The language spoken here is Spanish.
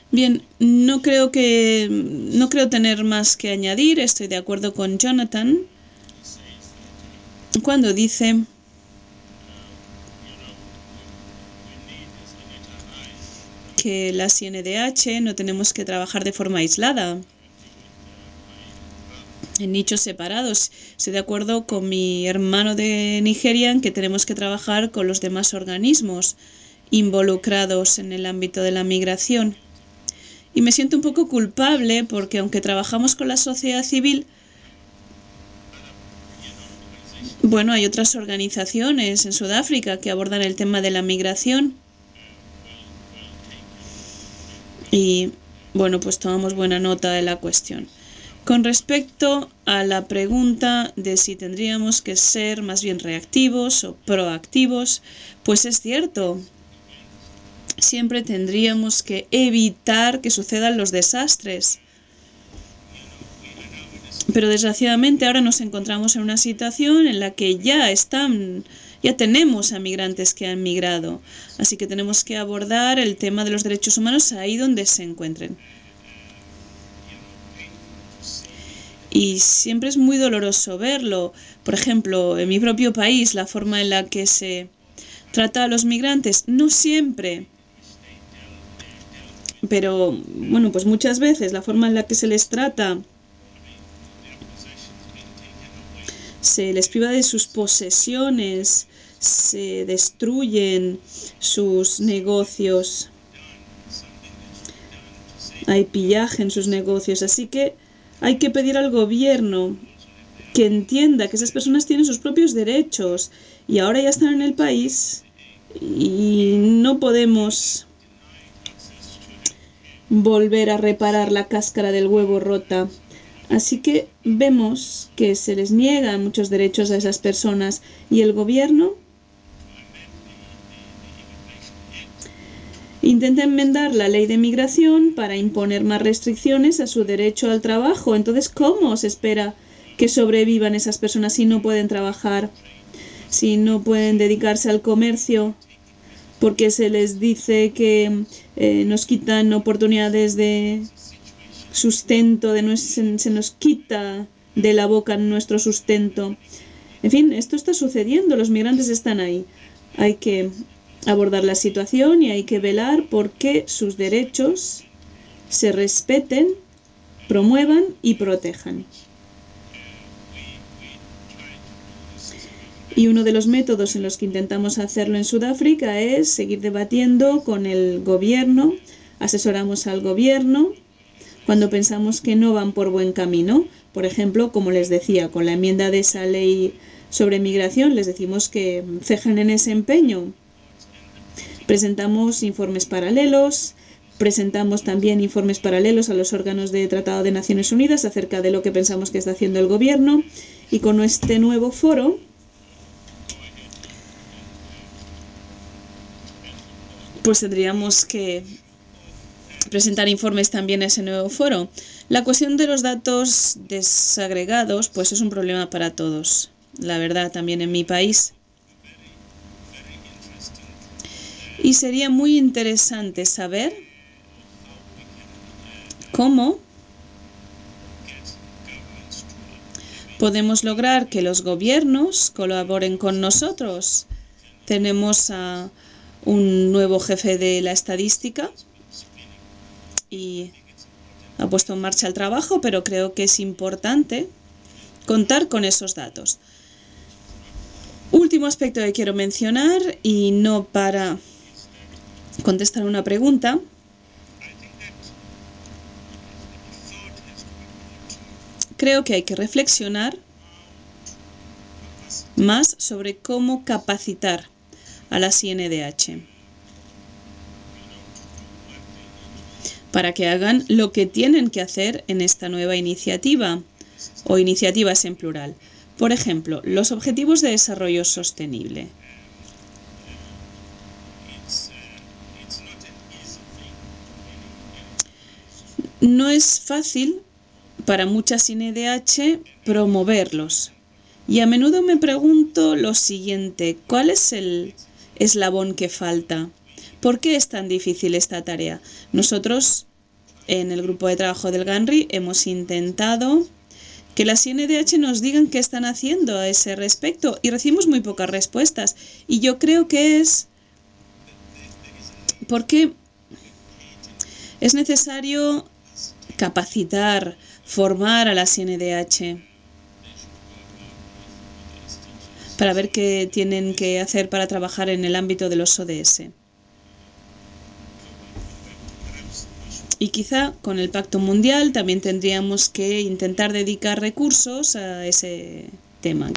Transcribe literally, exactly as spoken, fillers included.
Bien, no creo que no creo tener más que añadir. Estoy de acuerdo con Jonathan cuando dice que las I N D H no tenemos que trabajar de forma aislada, en nichos separados. Estoy de acuerdo con mi hermano de Nigeria en que tenemos que trabajar con los demás organismos involucrados en el ámbito de la migración. Y me siento un poco culpable porque aunque trabajamos con la sociedad civil, bueno, hay otras organizaciones en Sudáfrica que abordan el tema de la migración y, bueno, pues tomamos buena nota de la cuestión. Con respecto a la pregunta de si tendríamos que ser más bien reactivos o proactivos, pues es cierto, siempre tendríamos que evitar que sucedan los desastres. Pero desgraciadamente ahora nos encontramos en una situación en la que ya están, ya tenemos a migrantes que han migrado. Así que tenemos que abordar el tema de los derechos humanos ahí donde se encuentren. Y siempre es muy doloroso verlo. Por ejemplo, en mi propio país, la forma en la que se trata a los migrantes, no siempre, pero bueno, pues muchas veces la forma en la que se les trata, se les priva de sus posesiones, se destruyen sus negocios, hay pillaje en sus negocios, así que hay que pedir al gobierno que entienda que esas personas tienen sus propios derechos y ahora ya están en el país y no podemos volver a reparar la cáscara del huevo rota. Así que vemos que se les niegan muchos derechos a esas personas y el gobierno intenta enmendar la ley de migración para imponer más restricciones a su derecho al trabajo. Entonces, ¿cómo se espera que sobrevivan esas personas si no pueden trabajar, si no pueden dedicarse al comercio? Porque se les dice que eh, nos quitan oportunidades de sustento, de nos, se, se nos quita de la boca nuestro sustento. En fin, esto está sucediendo, los migrantes están ahí. Hay que abordar la situación y hay que velar por que sus derechos se respeten, promuevan y protejan. Y uno de los métodos en los que intentamos hacerlo en Sudáfrica es seguir debatiendo con el gobierno, asesoramos al gobierno cuando pensamos que no van por buen camino. Por ejemplo, como les decía, con la enmienda de esa ley sobre migración, les decimos que cejen en ese empeño. Presentamos informes paralelos, presentamos también informes paralelos a los órganos de Tratado de Naciones Unidas acerca de lo que pensamos que está haciendo el gobierno y con este nuevo foro pues tendríamos que presentar informes también a ese nuevo foro. La cuestión de los datos desagregados pues es un problema para todos, la verdad, también en mi país. Y sería muy interesante saber cómo podemos lograr que los gobiernos colaboren con nosotros. Tenemos a un nuevo jefe de la estadística y ha puesto en marcha el trabajo, pero creo que es importante contar con esos datos. Último aspecto que quiero mencionar, y no para contestar una pregunta, creo que hay que reflexionar más sobre cómo capacitar a las I N D H para que hagan lo que tienen que hacer en esta nueva iniciativa o iniciativas en plural. Por ejemplo, los Objetivos de Desarrollo Sostenible. No es fácil para muchas I N D H promoverlos. Y a menudo me pregunto lo siguiente, ¿cuál es el eslabón que falta? ¿Por qué es tan difícil esta tarea? Nosotros en el grupo de trabajo del GANRI hemos intentado que las I N D H nos digan qué están haciendo a ese respecto y recibimos muy pocas respuestas. Y yo creo que es porque es necesario capacitar, formar a las I N D H para ver qué tienen que hacer para trabajar en el ámbito de los O D S. Y quizá con el Pacto Mundial también tendríamos que intentar dedicar recursos a ese tema.